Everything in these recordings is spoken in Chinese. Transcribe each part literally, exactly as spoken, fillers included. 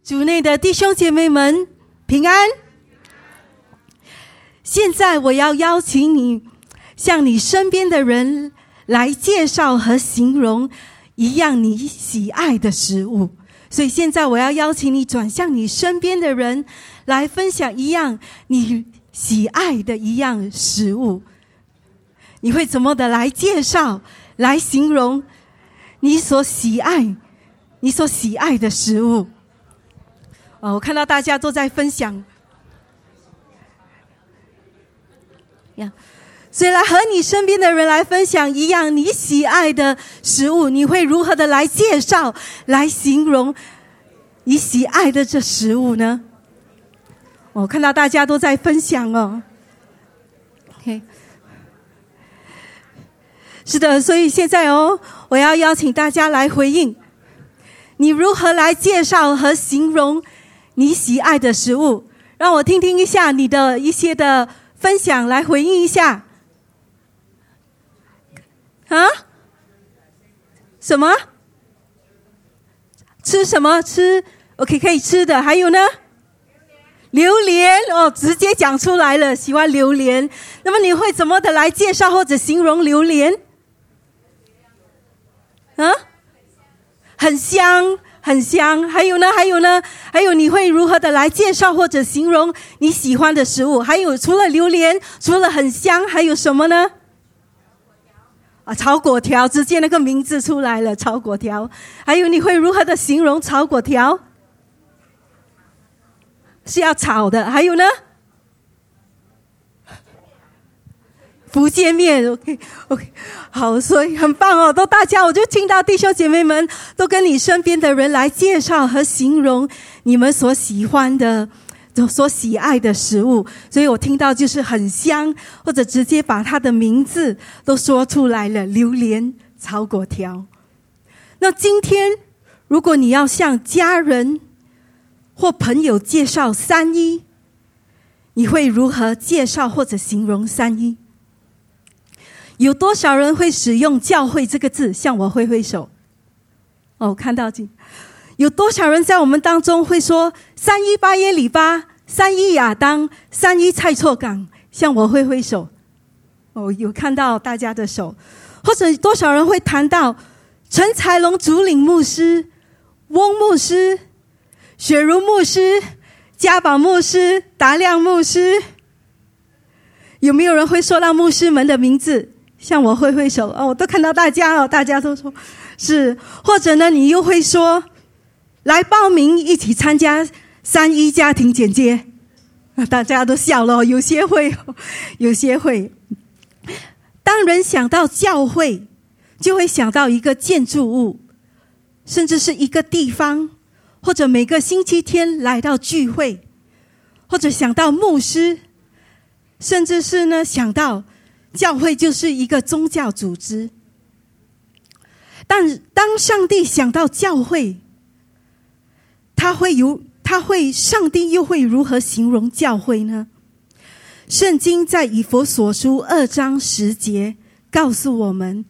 主内的弟兄姐妹们平安。现在我要邀请你向你身边的人来介绍和形容一样你喜爱的食物。所以现在我要邀请你转向你身边的人来分享一样你喜爱的一样食物。你会怎么的来介绍来形容你所喜爱你所喜爱的食物？哦，我看到大家都在分享呀，所以来和你身边的人来分享一样你喜爱的食物，你会如何的来介绍来形容你喜爱的这食物呢？我看到大家都在分享哦。OK， 是的，所以现在哦，我要邀请大家来回应，你如何来介绍和形容你喜爱的食物？让我听听一下你的一些的分享，来回应一下。啊？什么？吃什么？吃 OK 可以吃的，还有呢？榴莲哦，直接讲出来了，喜欢榴莲。那么你会怎么的来介绍或者形容榴莲？啊？很香，很香。还有呢？还有呢？还有你会如何的来介绍或者形容你喜欢的食物？还有除了榴莲，除了很香，还有什么呢？啊，炒粿条，直接那个名字出来了，炒粿条。还有你会如何的形容炒粿条？是要炒的。还有呢？福建面 ，OK OK， 好，所以很棒哦，都大家，我就听到弟兄姐妹们都跟你身边的人来介绍和形容你们所喜欢的、所喜爱的食物，所以我听到就是很香，或者直接把它的名字都说出来了，榴莲炒粿条。那今天如果你要向家人或朋友介绍三一，你会如何介绍或者形容三一？有多少人会使用教会这个字？向我挥挥手。哦，看到这，有多少人在我们当中会说三一八耶里巴、三一亚当、三一蔡错港？向我挥挥手。哦，有看到大家的手。或者多少人会谈到陈才龙主领牧师、翁牧师、雪茹牧师、嘉宝牧师、达亮牧师？有没有人会说到牧师们的名字？向我挥挥手。哦，我都看到大家哦，大家都说是。或者呢，你又会说来报名一起参加三一家庭简介。大家都笑了，有些会，有些会。当人想到教会，就会想到一个建筑物，甚至是一个地方，或者每个星期天来到聚会，或者想到牧师，甚至是呢想到教会就是一个宗教组织。但当上帝想到教会，他会有他会上帝又会如何形容教会呢？圣经在以弗所书二章十节告诉我们，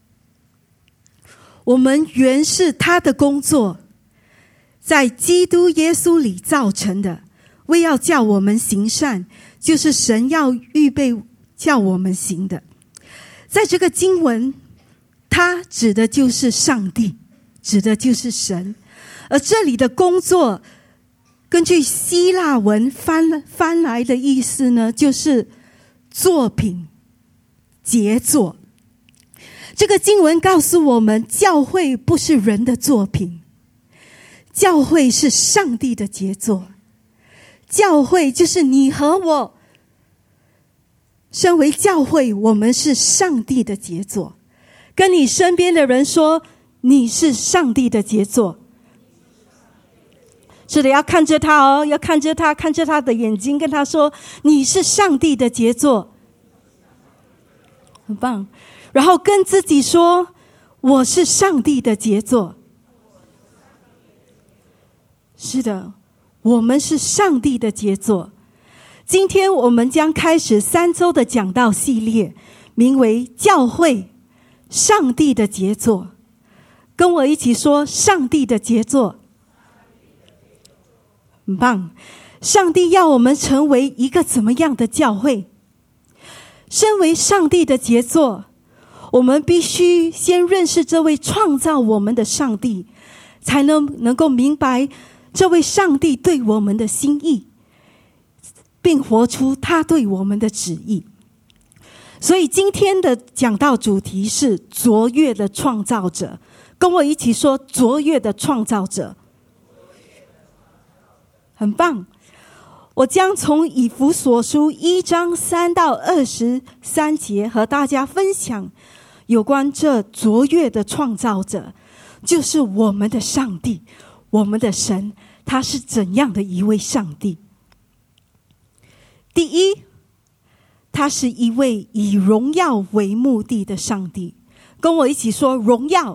我们原是他的工作，在基督耶稣里造成的，为要叫我们行善，就是神要预备叫我们行的。在这个经文，它指的就是上帝，指的就是神。而这里的工作，根据希腊文翻翻来的意思呢，就是作品、杰作。这个经文告诉我们，教会不是人的作品，教会是上帝的杰作。教会就是你和我，身为教会，我们是上帝的杰作。跟你身边的人说，你是上帝的杰作。是的，要看着他哦，要看着他，看着他的眼睛，跟他说，你是上帝的杰作。很棒。然后跟自己说，我是上帝的杰作。是的，我们是上帝的杰作。今天我们将开始三周的讲道系列，名为教会上帝的杰作。跟我一起说，上帝的杰作。 很棒。上帝要我们成为一个怎么样的教会？身为上帝的杰作，我们必须先认识这位创造我们的上帝，才能能够明白这位上帝对我们的心意，并活出他对我们的旨意。所以今天的讲道主题是卓越的创造者，跟我一起说卓越的创造者。很棒。我将从以弗所书一章三到二十三节和大家分享有关这卓越的创造者，就是我们的上帝，我们的神，他是怎样的一位上帝。第一，他是一位以荣耀为目的的上帝。跟我一起说荣耀。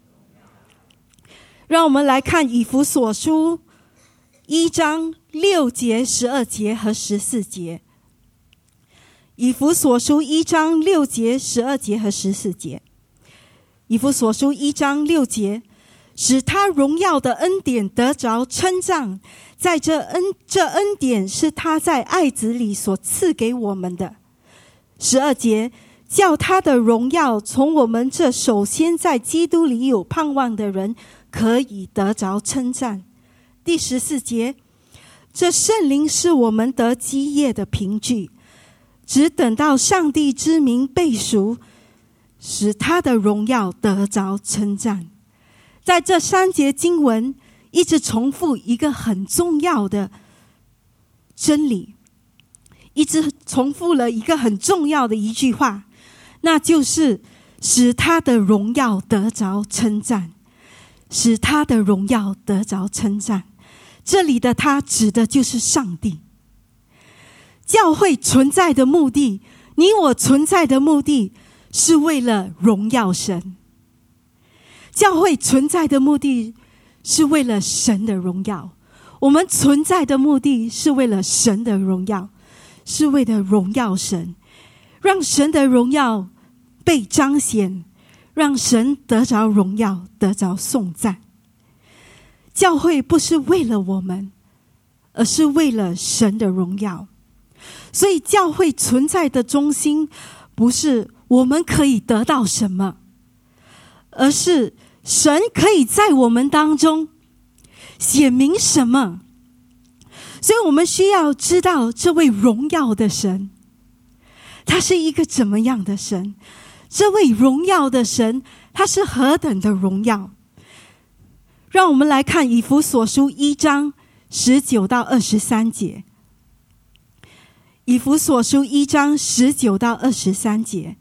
让我们来看以弗所书一章六节、十二节和十四节。以弗所书一章六节、十二节和十四节。以弗所书一章六节，使他荣耀的恩典得着称赞，在这恩这恩典是他在爱子里所赐给我们的。十二节，叫他的荣耀从我们这首先在基督里有盼望的人可以得着称赞。第十四节，这圣灵是我们得基业的凭据，只等到上帝之名被赎，使他的荣耀得着称赞。在这三节经文一直重复一个很重要的真理，一直重复了一个很重要的一句话，那就是使他的荣耀得着称赞，使他的荣耀得着称赞。这里的他指的就是上帝。教会存在的目的，你我存在的目的，是为了荣耀神。教会存在的目的是为了神的荣耀，我们存在的目的是为了神的荣耀，是为了荣耀神，让神的荣耀被彰显，让神得着荣耀，得着颂赞。教会不是为了我们，而是为了神的荣耀。所以教会存在的中心不是我们可以得到什么，而是神可以在我们当中显明什么。所以我们需要知道这位荣耀的神，他是一个怎么样的神？这位荣耀的神，他是何等的荣耀？让我们来看以弗所书一章十九到二十三节。以弗所书一章十九到二十三节，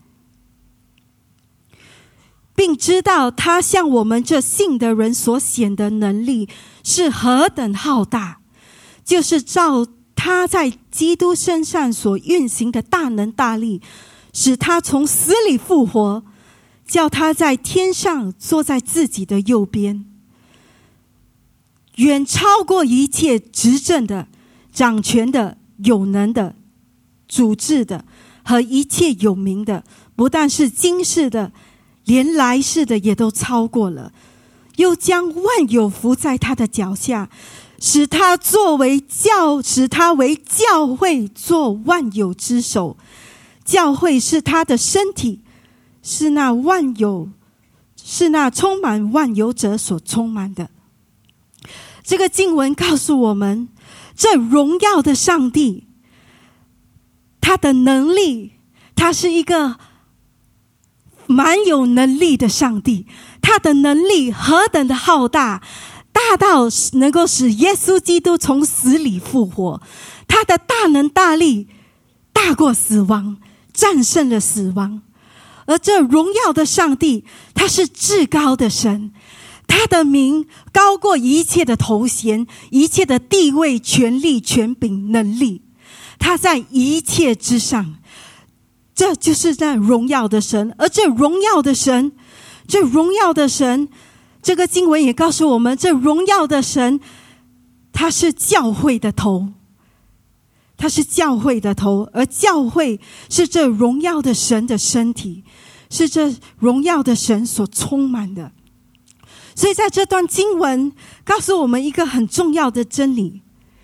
并知道他向我们这信的人所显的能力是何等浩大，就是照他在基督身上所运行的大能大力，使他从死里复活，叫他在天上坐在自己的右边，远超过一切执政的、掌权的、有能的、主治的和一切有名的，不但是今世的，连来世的也都超过了，又将万有伏在他的脚下，使他作为教，使他为教会做万有之首。教会是他的身体，是那万有，是那充满万有者所充满的。这个经文告诉我们，这荣耀的上帝，他的能力，他是一个蛮有能力的上帝，他的能力何等的浩大，大到能够使耶稣基督从死里复活。他的大能大力大过死亡，战胜了死亡。而这荣耀的上帝，他是至高的神，他的名高过一切的头衔，一切的地位、权力、权柄、能力，他在一切之上。这就是在荣耀的神。而这荣耀的神，这荣耀的神，这个经文也告诉我们，这荣耀的神，他是教会的头，他是教会的头，而教会是这荣耀的神的身体，是这荣耀的神所充满的。所以在这段经文告诉我们一个很重要的真理，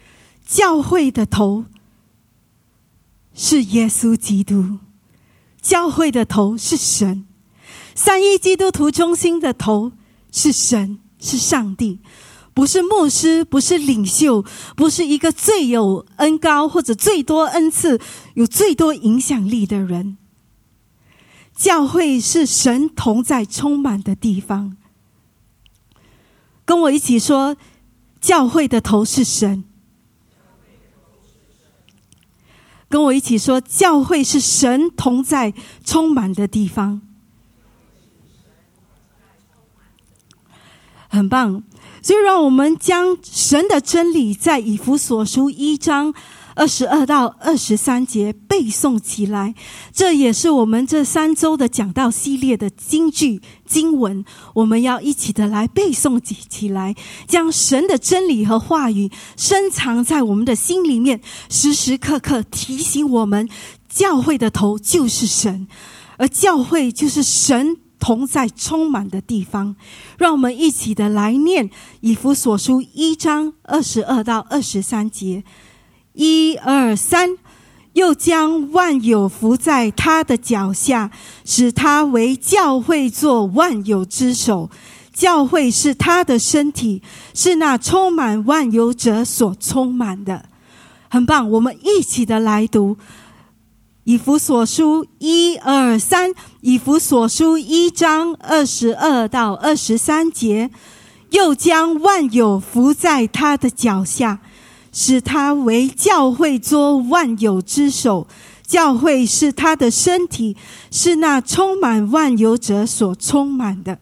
教会的头是耶稣基督，教会的头是神，三一基督徒中心的头是神，是上帝，不是牧师，不是领袖，不是一个最有恩高或者最多恩赐有最多影响力的人。教会是神同在充满的地方。跟我一起说，教会的头是神。跟我一起说，教会是神同在充满的地方。很棒，所以让我们将神的真理在以弗所书一章二十二到二十三节背诵起来，这也是我们这三周的讲道系列的金句经文，我们要一起的来背诵起来，将神的真理和话语深藏在我们的心里面，时时刻刻提醒我们，教会的头就是神，而教会就是神同在充满的地方。让我们一起的来念以弗所书一章二十二到二十三节。一二三，又将万有伏在他的脚下，使他为教会做万有之首。教会是他的身体，是那充满万有者所充满的。很棒，我们一起的来读以弗所书一二三，以弗所书一章二十二到二十三节。又将万有伏在他的脚下，使他为教会做万有之首。教会是他的身体，是那充满万有者所充满的。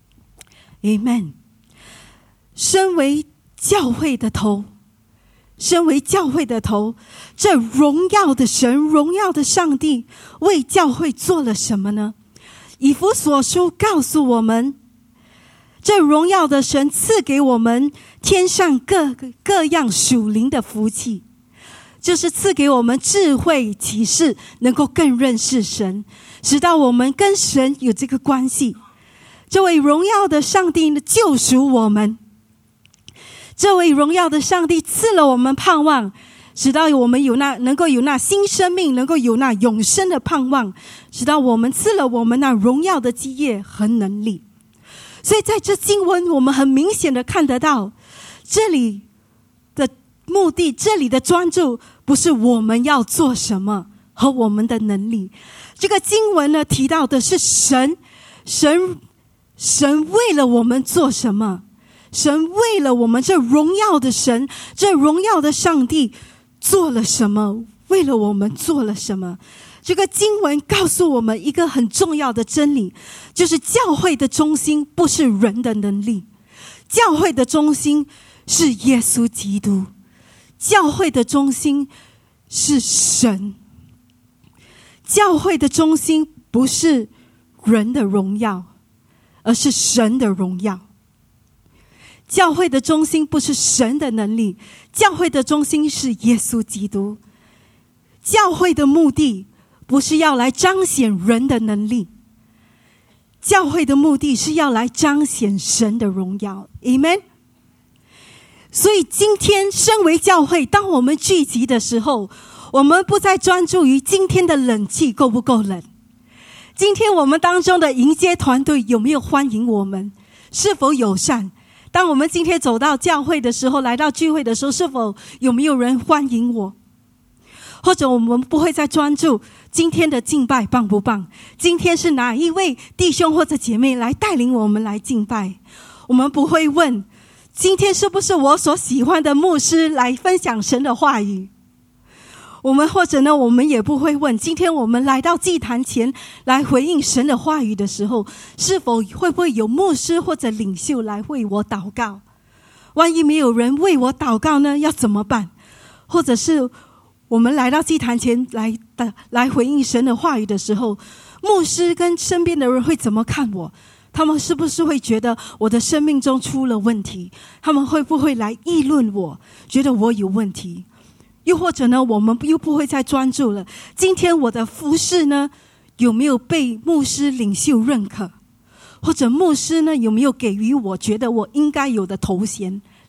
Amen。 身为教会的头，身为教会的头，这荣耀的神，荣耀的上帝为教会做了什么呢？以弗所书告诉我们，这荣耀的神赐给我们天上各各样属灵的福气，就是赐给我们智慧启示，能够更认识神，使到我们跟神有这个关系。这位荣耀的上帝呢，救赎我们，这位荣耀的上帝赐了我们盼望，使到我们有那能够有那新生命，能够有那永生的盼望，使到我们赐了我们那荣耀的基业和能力。所以在这经文我们很明显的看得到，这里的目的，这里的专注不是我们要做什么和我们的能力，这个经文呢提到的是神神神为了我们做什么，神为了我们这荣耀的神，这荣耀的上帝做了什么，为了我们做了什么。这个经文告诉我们一个很重要的真理，就是教会的中心不是人的能力，教会的中心是耶稣基督，教会的中心是神，教会的中心不是人的荣耀，而是神的荣耀。教会的中心不是神的能力，教会的中心是耶稣基督。教会的目的不是要来彰显人的能力，教会的目的是要来彰显神的荣耀。 Amen。 所以今天身为教会，当我们聚集的时候，我们不再专注于今天的冷气够不够冷，今天我们当中的迎接团队有没有欢迎我们，是否友善。当我们今天走到教会的时候，来到聚会的时候，是否有没有人欢迎我？或者我们不会再专注今天的敬拜棒不棒，今天是哪一位弟兄或者姐妹来带领我们来敬拜，我们不会问今天是不是我所喜欢的牧师来分享神的话语，我们或者呢，我们也不会问今天我们来到祭坛前来回应神的话语的时候，是否会不会有牧师或者领袖来为我祷告。万一没有人为我祷告呢，要怎么办？或者是我们来到祭坛前来来回应神的话语的时候，牧师跟身边的人会怎么看我？他们是不是会觉得我的生命中出了问题？他们会不会来议论我，觉得我有问题？又或者呢，我们又不会再专注了，今天我的服事呢，有没有被牧师领袖认可？或者牧师呢，有没有给予我觉得我应该有的头衔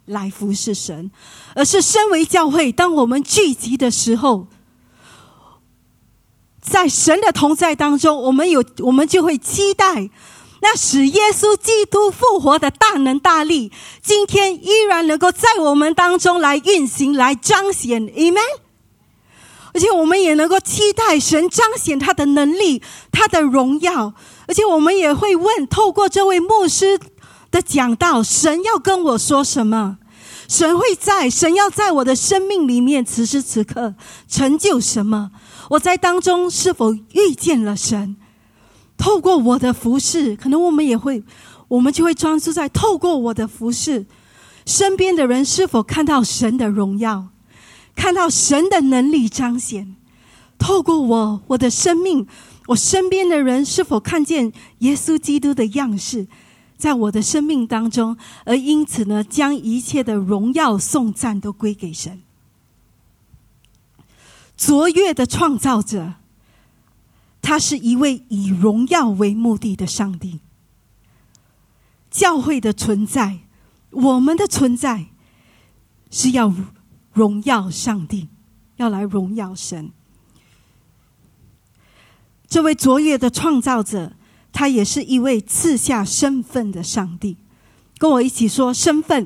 来服侍神，而是身为教会，当我们聚集的时候，在神的同在当中，我们有我们就会期待那使耶稣基督复活的大能大力，今天依然能够在我们当中来运行，来彰显 Amen。 而且我们也能够期待神彰显他的能力，他的荣耀。而且我们也会问，透过这位牧师的讲道，神要跟我说什么？神会在神要在我的生命里面此时此刻成就什么？我在当中是否遇见了神？透过我的服事，可能我们也会我们就会专注在透过我的服事，身边的人是否看到神的荣耀，看到神的能力彰显。透过我我的生命，我身边的人是否看见耶稣基督的样式在我的生命当中，而因此呢，将一切的荣耀颂赞都归给神。卓越的创造者，他是一位以荣耀为目的的上帝。教会的存在，我们的存在，是要荣耀上帝，要来荣耀神。这位卓越的创造者，他也是一位赐下身份的上帝。跟我一起说身份。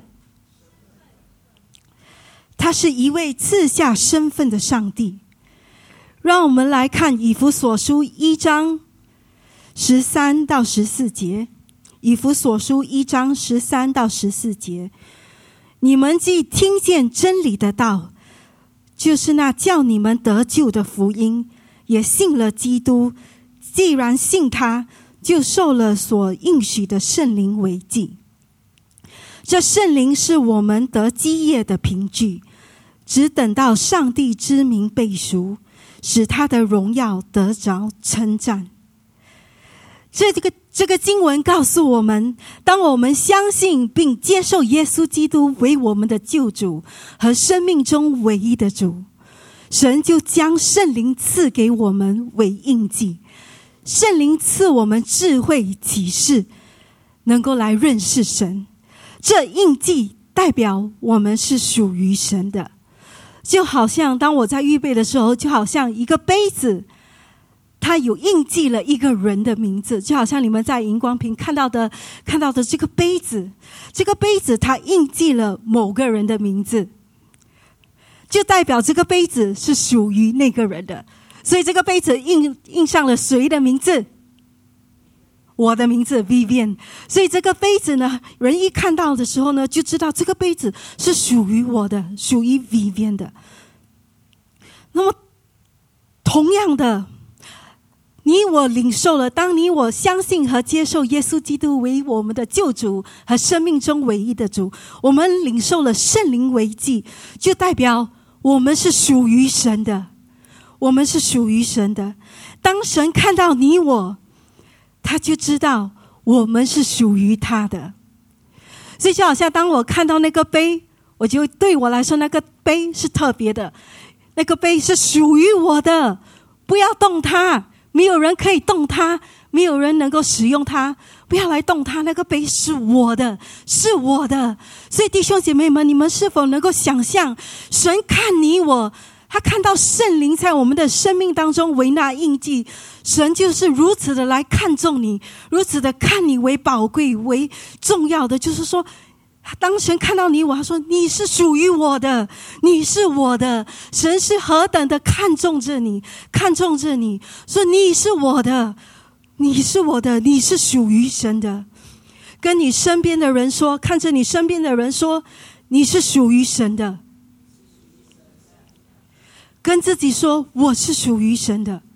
他是一位赐下身份的上帝。让我们来看以弗所书一章十三到十四节。以弗所书一章十三到十四节，你们既听见真理的道，就是那叫你们得救的福音，也信了基督，既然信他，就受了所应许的圣灵为祭。这圣灵是我们得基业的凭据，只等到上帝之名被赎，使他的荣耀得着称赞。这个这个经文告诉我们，当我们相信并接受耶稣基督为我们的救主和生命中唯一的主，神就将圣灵赐给我们为印记。圣灵赐我们智慧启示，能够来认识神。这印记代表我们是属于神的。就好像当我在预备的时候，就好像一个杯子，它有印记了一个人的名字。就好像你们在荧光屏看到的看到的这个杯子，这个杯子它印记了某个人的名字，就代表这个杯子是属于那个人的。所以这个杯子印印上了谁的名字？我的名字 Vivian。 所以这个杯子呢，人一看到的时候呢，就知道这个杯子是属于我的，属于 Vivian 的。那么同样的，你我领受了，当你我相信和接受耶稣基督为我们的救主和生命中唯一的主，我们领受了圣灵为祭，就代表我们是属于神的，我们是属于神的。当神看到你我，他就知道我们是属于他的。所以就好像当我看到那个杯，我就对我来说那个杯是特别的，那个杯是属于我的，不要动它，没有人可以动它，没有人能够使用它，不要来动它，那个杯是我的，是我的。所以弟兄姐妹们，你们是否能够想象神看你我，他看到圣灵在我们的生命当中为那印记，神就是如此的来看重你，如此的看你为宝贵为重要的。就是说当神看到你我，他说你是属于我的，你是我的。神是何等的看重着你，看重着你，说你是我的，你是我的，你是属于神的。跟你身边的人说，看着你身边的人说，你是属于神的。跟自己说，我是属于神的。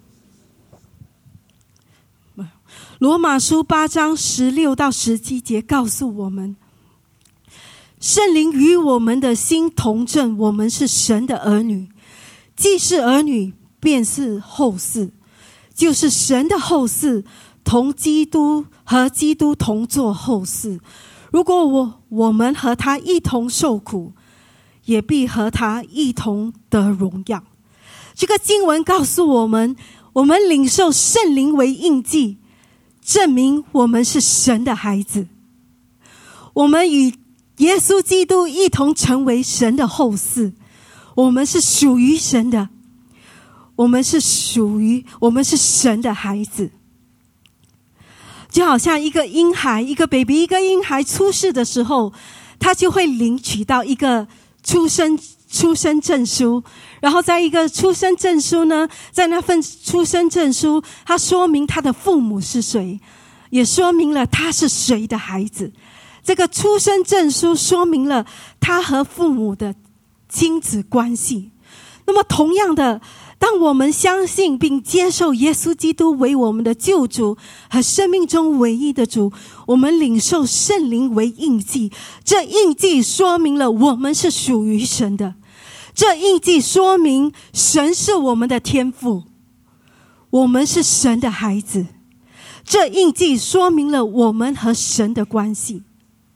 罗马书八章十六到十七节告诉我们，圣灵与我们的心同证，我们是神的儿女，既是儿女，便是后嗣，就是神的后嗣，同基督和基督同作后嗣。如果我我们和他一同受苦，也必和他一同得荣耀。这个经文告诉我们，我们领受圣灵为印记，证明我们是神的孩子。我们与耶稣基督一同成为神的后嗣，我们是属于神的，我们是属于我们是神的孩子。就好像一个婴孩，一个 baby， 一个婴孩出世的时候，他就会领取到一个出生出生证书，然后在一个出生证书呢，在那份出生证书，它说明他的父母是谁，也说明了他是谁的孩子。这个出生证书说明了他和父母的亲子关系。那么同样的，当我们相信并接受耶稣基督为我们的救主和生命中唯一的主，我们领受圣灵为印记，这印记说明了我们是属于神的，这印记说明神是我们的天父，我们是神的孩子，这印记说明了我们和神的关系。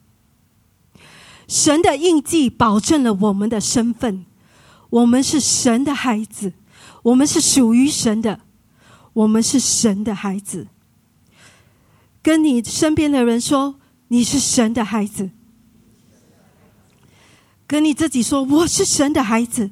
神的印记保证了我们的身份，我们是神的孩子，我们是属于神的，我们是神的孩子。跟你身边的人说，你是神的孩子。跟你自己说，我是神的孩子。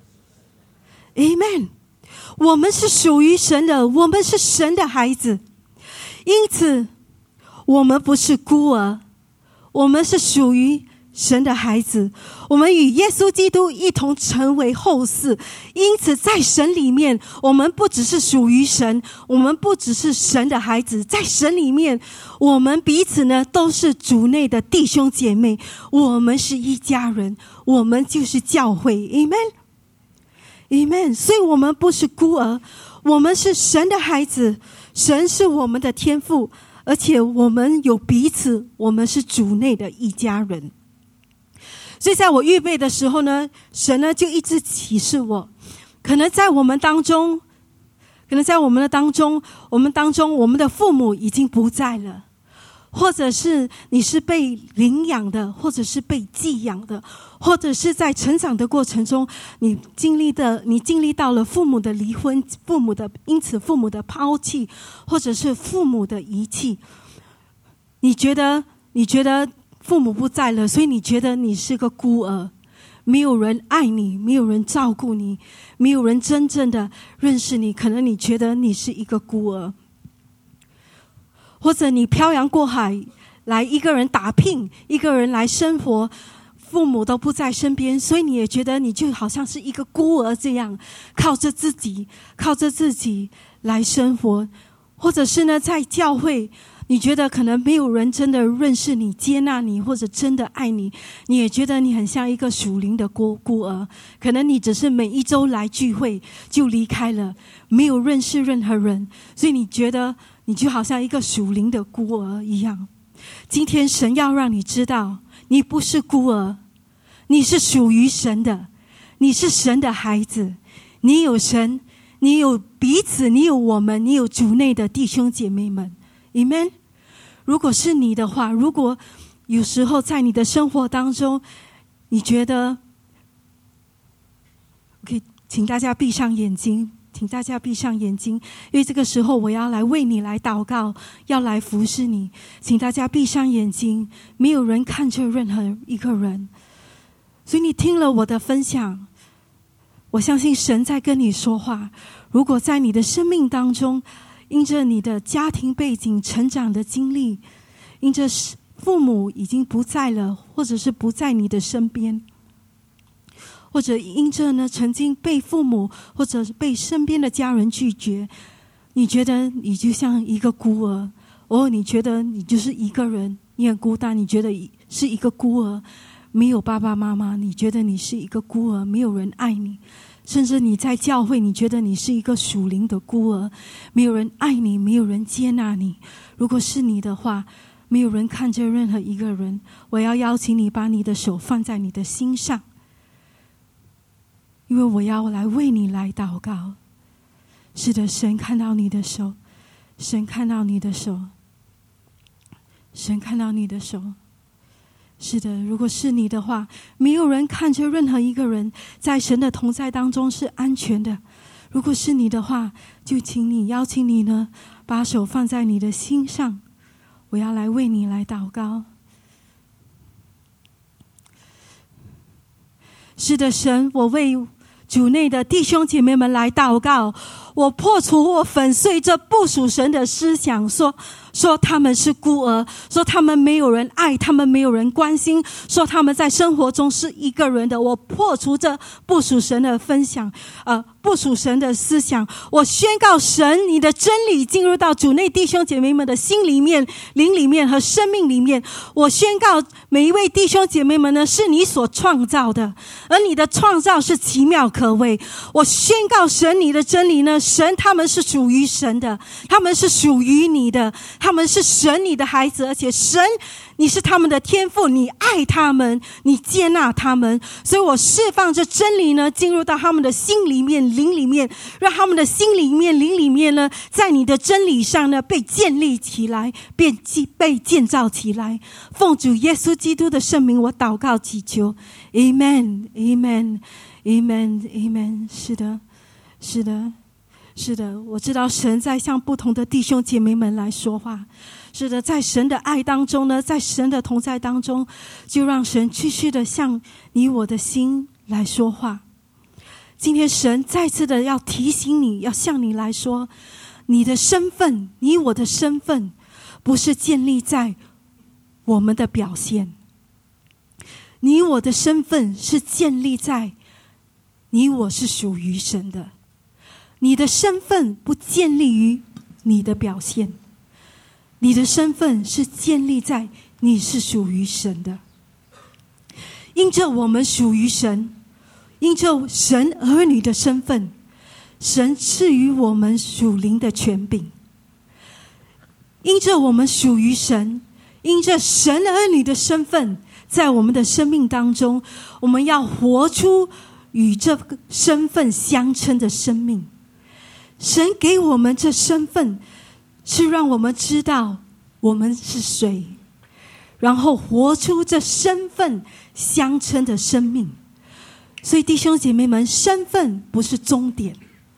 Amen。 我们是属于神的，我们是神的孩子。因此我们不是孤儿，我们是属于神的孩子，我们与耶稣基督一同成为后嗣。因此在神里面，我们不只是属于神，我们不只是神的孩子，在神里面我们彼此呢都是主内的弟兄姐妹，我们是一家人，我们就是教会。 Amen Amen。 所以我们不是孤儿，我们是神的孩子，神是我们的天父，而且我们有彼此，我们是主内的一家人。所以在我预备的时候呢，神呢就一直启示我，可能在我们当中，可能在我们的当中，我们当中我们的父母已经不在了，或者是你是被领养的，或者是被寄养的，或者是在成长的过程中，你经历的你经历到了父母的离婚，父母的因此父母的抛弃，或者是父母的遗弃。你觉得你觉得父母不在了，所以你觉得你是个孤儿，没有人爱你，没有人照顾你，没有人真正的认识你，可能你觉得你是一个孤儿。或者你漂洋过海来一个人打拼，一个人来生活，父母都不在身边，所以你也觉得你就好像是一个孤儿这样，靠着自己靠着自己来生活。或者是呢，在教会你觉得可能没有人真的认识你，接纳你，或者真的爱你，你也觉得你很像一个属灵的孤孤儿，可能你只是每一周来聚会就离开了，没有认识任何人，所以你觉得你就好像一个属灵的孤儿一样。今天神要让你知道，你不是孤儿，你是属于神的，你是神的孩子，你有神，你有彼此，你有我们，你有主内的弟兄姐妹们。 Amen。 如果是你的话，如果有时候在你的生活当中你觉得 OK， 请大家闭上眼睛，请大家闭上眼睛，因为这个时候我要来为你来祷告，要来服侍你。请大家闭上眼睛，没有人看着任何一个人。所以你听了我的分享，我相信神在跟你说话。如果在你的生命当中，因着你的家庭背景、成长的经历，因着父母已经不在了，或者是不在你的身边，或者因着呢曾经被父母或者被身边的家人拒绝，你觉得你就像一个孤儿，哦，你觉得你就是一个人，你很孤单，你觉得是一个孤儿，没有爸爸妈妈，你觉得你是一个孤儿，没有人爱你。甚至你在教会，你觉得你是一个属灵的孤儿，没有人爱你，没有人接纳你。如果是你的话，没有人看着任何一个人，我要邀请你把你的手放在你的心上，因为我要来为你来祷告。是的，神看到你的手，神看到你的手，神看到你的手。是的，如果是你的话，没有人看着任何一个人，在神的同在当中是安全的。如果是你的话，就请你邀请你呢，把手放在你的心上，我要来为你来祷告。 是的，神，我为主内的弟兄姐妹们来祷告，我破除我粉碎这不属神的思想，说说他们是孤儿，说他们没有人爱，他们没有人关心，说他们在生活中是一个人的。我破除这不属神的分享，呃，不属神的思想。我宣告神，你的真理进入到主内弟兄姐妹们的心里面、灵里面和生命里面。我宣告每一位弟兄姐妹们呢，是你所创造的，而你的创造是奇妙可畏。我宣告神，你的真理呢，神他们是属于神的，他们是属于你的，他们是神你的孩子，而且神你是他们的天父，你爱他们，你接纳他们。所以我释放这真理呢，进入到他们的心里面、灵里面，让他们的心里面、灵里面呢，在你的真理上呢，被建立起来，被被建造起来。奉主耶稣基督的圣名，我祷告祈求 Amen Amen Amen Amen。 是的是的是的，我知道神在向不同的弟兄姐妹们来说话。是的，在神的爱当中呢，在神的同在当中，就让神继续的向你我的心来说话。今天神再次的要提醒你，要向你来说，你的身份，你我的身份不是建立在我们的表现，你我的身份是建立在你我是属于神的。你的身份不建立于你的表现，你的身份是建立在你是属于神的。因着我们属于神，因着神儿女的身份，神赐予我们属灵的权柄。因着我们属于神，因着神儿女的身份，在我们的生命当中，我们要活出与这个身份相称的生命。神给我们这身份，是让我们知道我们是谁，然后活出这身份相称的生命。所以弟兄姐妹们，身份不是终点，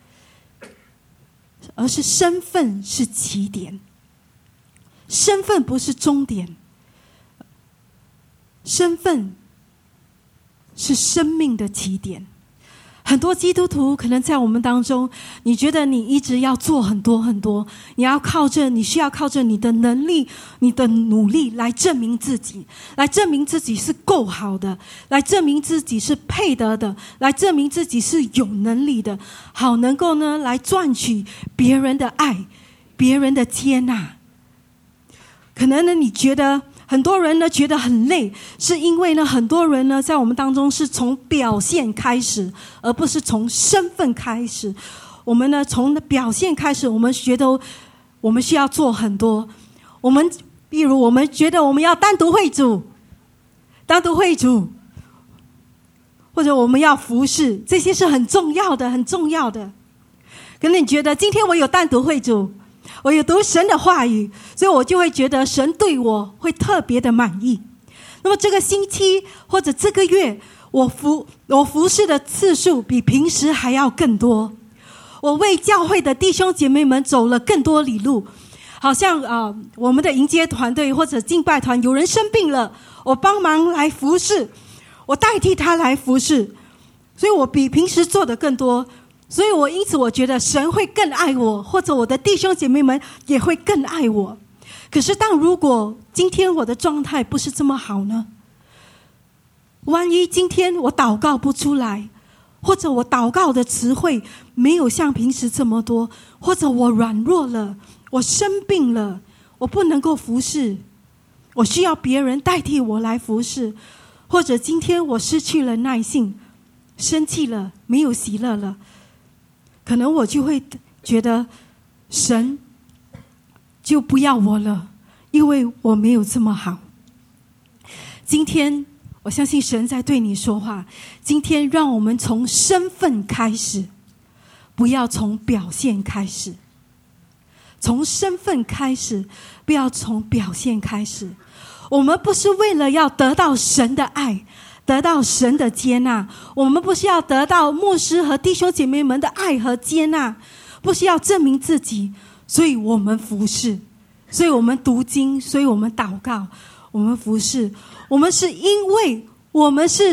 而是身份是起点。身份不是终点，身份是生命的起点。很多基督徒可能在我们当中，你觉得你一直要做很多很多，你要靠着，你需要靠着你的能力、你的努力来证明自己，来证明自己是够好的，来证明自己是配得的，来证明自己是有能力的，好能够呢来赚取别人的爱、别人的接纳。可能呢，你觉得很多人呢觉得很累，是因为呢很多人呢在我们当中是从表现开始，而不是从身份开始。我们呢从表现开始，我们觉得我们需要做很多。我们比如我们觉得我们要单独会主，单独会主，或者我们要服侍，这些是很重要的，很重要的。可能你觉得今天我有单独会主，我有读神的话语，所以我就会觉得神对我会特别的满意。那么这个星期或者这个月，我服我服侍的次数比平时还要更多。我为教会的弟兄姐妹们走了更多里路。好像啊、呃，我们的迎接团队或者敬拜团有人生病了，我帮忙来服侍，我代替他来服侍，所以我比平时做的更多。所以我因此我觉得神会更爱我，或者我的弟兄姐妹们也会更爱我。可是当如果今天我的状态不是这么好呢？万一今天我祷告不出来，或者我祷告的词汇没有像平时这么多，或者我软弱了，我生病了，我不能够服侍，我需要别人代替我来服侍，或者今天我失去了耐性，生气了，没有喜乐了，可能我就会觉得神就不要我了，因为我没有这么好。今天我相信神在对你说话，今天让我们从身份开始，不要从表现开始。从身份开始，不要从表现开始。我们不是为了要得到神的爱，得到神的接纳，我们不是要得到牧师和弟兄姐妹们的爱和接纳，不是要证明自己，所以我们服侍，所以我们读经，所以我们祷告，我们服侍。我们是因为我们是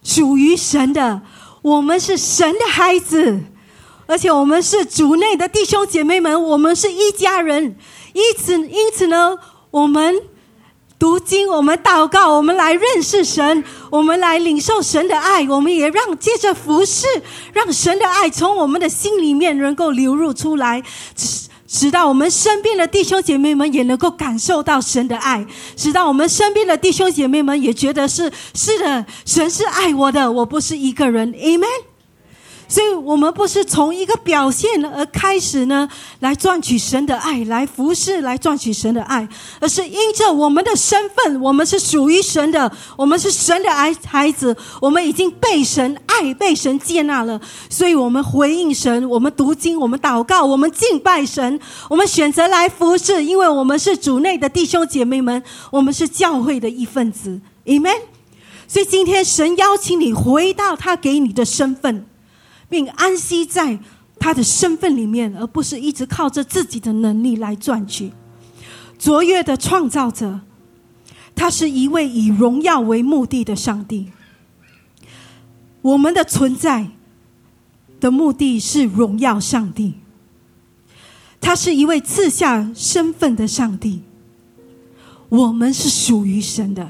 属于神的，我们是神的孩子，而且我们是主内的弟兄姐妹们，我们是一家人。因此因此呢，我们读经，我们祷告，我们来认识神，我们来领受神的爱，我们也让借着服事，让神的爱从我们的心里面能够流入出来，使到我们身边的弟兄姐妹们也能够感受到神的爱，使到我们身边的弟兄姐妹们也觉得是是的，神是爱我的，我不是一个人。 Amen。所以我们不是从一个表现而开始呢，来赚取神的爱，来服侍，来赚取神的爱，而是因着我们的身份，我们是属于神的，我们是神的孩子，我们已经被神爱，被神接纳了，所以我们回应神，我们读经，我们祷告，我们敬拜神，我们选择来服侍，因为我们是主内的弟兄姐妹们，我们是教会的一份子。 Amen。 所以今天神邀请你回到他给你的身份，并安息在他的身份里面，而不是一直靠着自己的能力来赚取。卓越的创造者，他是一位以荣耀为目的的上帝。我们的存在的目的是荣耀上帝，他是一位赐下身份的上帝，我们是属于神的。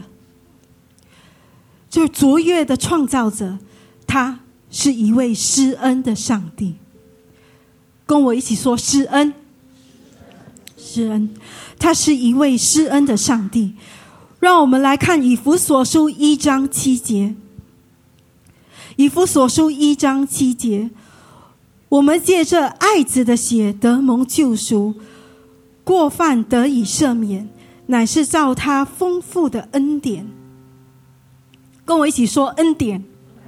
就是卓越的创造者，他是一位施恩的上帝。跟我一起说施恩，施恩，他是一位施恩的上帝。让我们来看以弗所书一章七节。以弗所书一章七节，我们借着爱子的血得蒙救赎，过犯得以赦免，乃是照他丰富的恩典。跟我一起说恩典。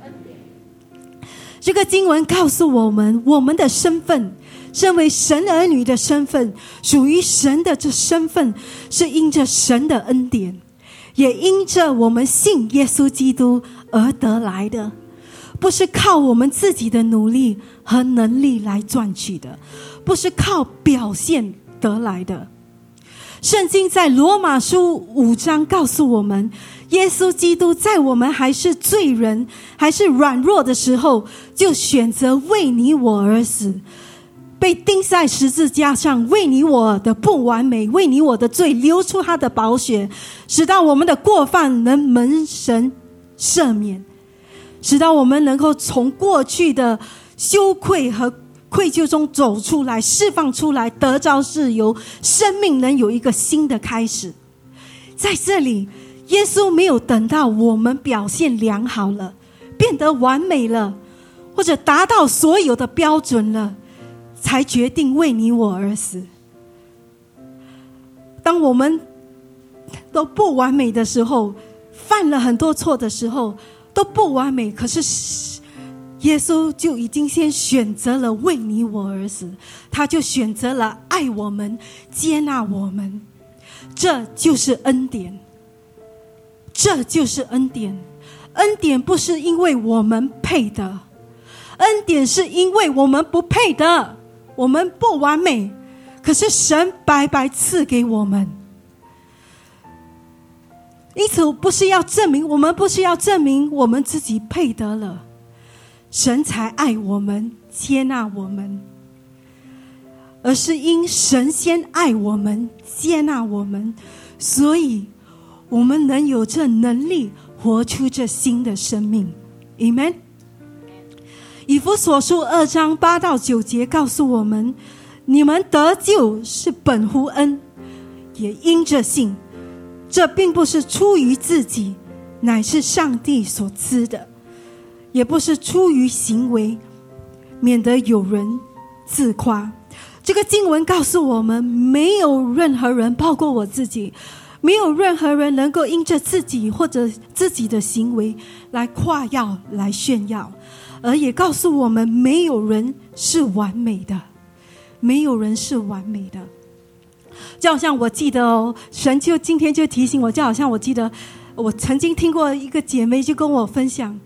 这个经文告诉我们，我们的身份，身为神儿女的身份，属于神的这身份，是因着神的恩典，也因着我们信耶稣基督而得来的，不是靠我们自己的努力和能力来赚取的，不是靠表现得来的。圣经在罗马书五章告诉我们，耶稣基督在我们还是罪人，还是软弱的时候，就选择为你我而死，被钉在十字架上，为你我的不完美，为你我的罪流出他的宝血，使到我们的过犯能蒙神赦免，使到我们能够从过去的羞愧和愧疚中走出来，释放出来，得着自由，生命能有一个新的开始。在这里，耶稣没有等到我们表现良好了，变得完美了，或者达到所有的标准了，才决定为你我而死。当我们都不完美的时候，犯了很多错的时候，都不完美，可是耶稣就已经先选择了为你我而死，他就选择了爱我们，接纳我们。这就是恩典，这就是恩典。恩典不是因为我们配的，恩典是因为我们不配的，我们不完美，可是神白白赐给我们。因此不是要证明，我们不是要证明我们自己配得了，神才爱我们，接纳我们，而是因神先爱我们，接纳我们，所以我们能有这能力活出这新的生命。 Amen。 以弗所书二章八到九节告诉我们，你们得救是本乎恩，也因着信，这并不是出于自己，乃是上帝所赐的，也不是出于行为，免得有人自夸。这个经文告诉我们，没有任何人，包括我自己，没有任何人能够因着自己或者自己的行为来夸耀，来炫耀，而也告诉我们，没有人是完美的，没有人是完美的。就好像我记得哦，神就今天就提醒我，就好像我记得我曾经听过一个姐妹就跟我分享，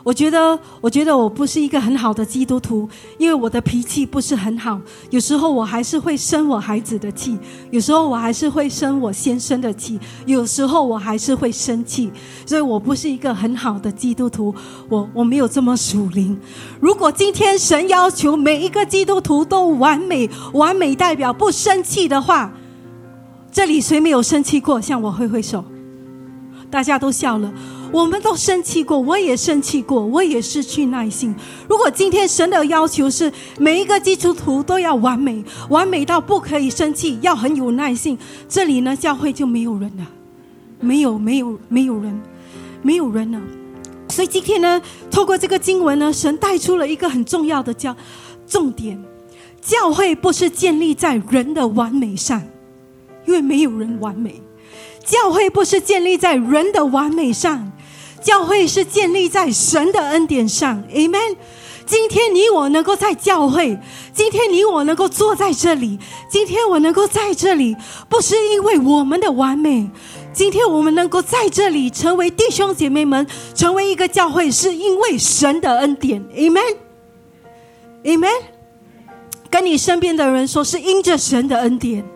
我觉得我觉得我不是一个很好的基督徒，因为我的脾气不是很好，有时候我还是会生我孩子的气，有时候我还是会生我先生的气，有时候我还是会生气，所以我不是一个很好的基督徒，我我没有这么属灵。如果今天神要求每一个基督徒都完美，完美代表不生气的话，这里谁没有生气过？向我挥挥手。大家都笑了，我们都生气过，我也生气过，我也失去耐性。如果今天神的要求是每一个基督徒都要完美，完美到不可以生气，要很有耐性，这里呢教会就没有人了，没有没有没有人没有人了。所以今天呢，透过这个经文呢，神带出了一个很重要的教重点，教会不是建立在人的完美上，因为没有人完美。教会不是建立在人的完美上，教会是建立在神的恩典上。 Amen。 今天你我能够在教会，今天你我能够坐在这里，今天我能够在这里，不是因为我们的完美，今天我们能够在这里成为弟兄姐妹们，成为一个教会，是因为神的恩典。 Amen。 Amen。 跟你身边的人说，是因着神的恩典。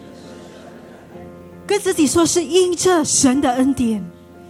跟自己说，是因着神的恩典，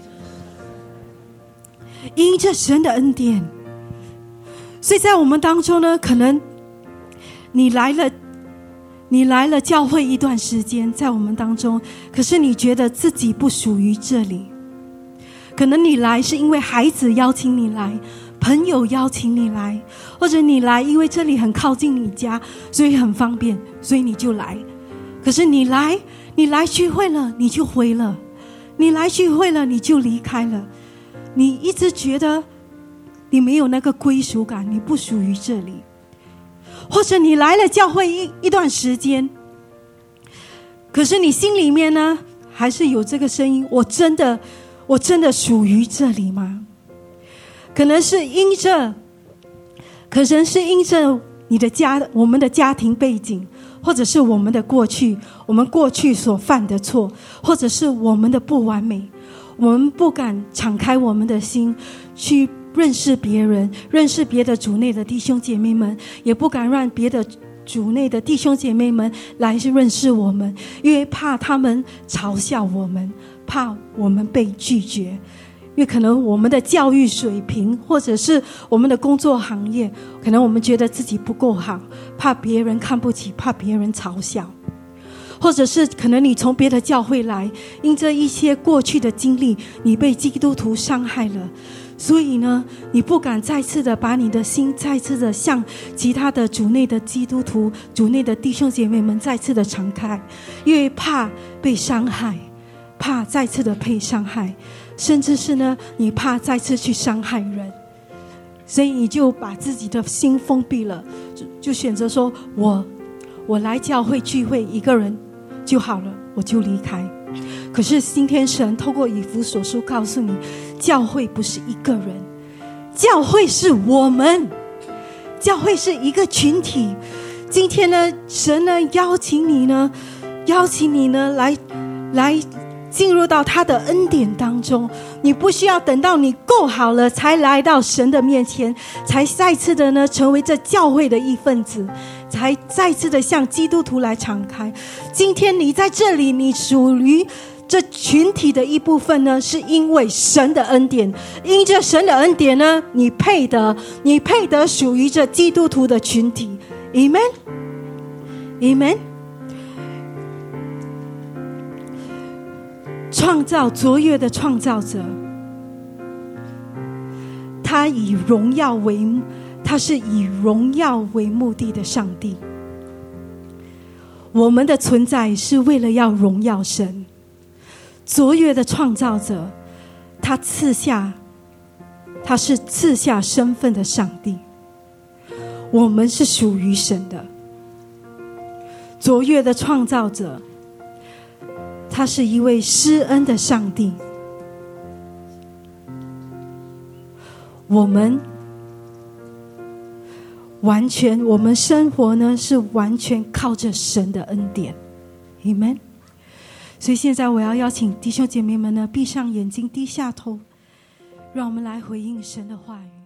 因着神的恩典。所以在我们当中呢，可能你来了你来了教会一段时间，在我们当中，可是你觉得自己不属于这里。可能你来是因为孩子邀请你来，朋友邀请你来，或者你来因为这里很靠近你家，所以很方便，所以你就来。可是你来你来聚会了，你就回了，你来聚会了，你就离开了，你一直觉得你没有那个归属感，你不属于这里。或者你来了教会 一, 一段时间，可是你心里面呢，还是有这个声音，我真的我真的属于这里吗？可能是因着可能是因着你的家我们的家庭背景，或者是我们的过去，我们过去所犯的错，或者是我们的不完美，我们不敢敞开我们的心去认识别人，认识别的主内的弟兄姐妹们，也不敢让别的主内的弟兄姐妹们来认识我们，因为怕他们嘲笑我们，怕我们被拒绝，因为可能我们的教育水平，或者是我们的工作行业，可能我们觉得自己不够好，怕别人看不起，怕别人嘲笑。或者是可能你从别的教会来，因这一些过去的经历，你被基督徒伤害了，所以呢，你不敢再次的把你的心再次的向其他的主内的基督徒、主内的弟兄姐妹们再次的敞开，因为怕被伤害，怕再次的被伤害，甚至是呢，你怕再次去伤害人，所以你就把自己的心封闭了， 就, 就选择说我我来教会聚会一个人就好了，我就离开。可是今天神透过以弗所书告诉你，教会不是一个人，教会是我们，教会是一个群体。今天呢，神呢邀请你呢邀请你呢来来进入到他的恩典当中，你不需要等到你够好了才来到神的面前，才再次的呢成为这教会的一份子，才再次的向基督徒来敞开。今天你在这里，你属于这群体的一部分呢，是因为神的恩典，因着神的恩典呢，你配得你配得属于这基督徒的群体。 Amen Amen。创造卓越的创造者，他以荣耀为他是以荣耀为目的的上帝。我们的存在是为了要荣耀神。卓越的创造者，他赐下他是赐下身份的上帝，我们是属于神的。卓越的创造者，他是一位施恩的上帝，我们完全我们生活呢是完全靠着神的恩典。 Amen。 所以现在我要邀请弟兄姐妹们呢闭上眼睛，低下头， 让我们来回应神的话语。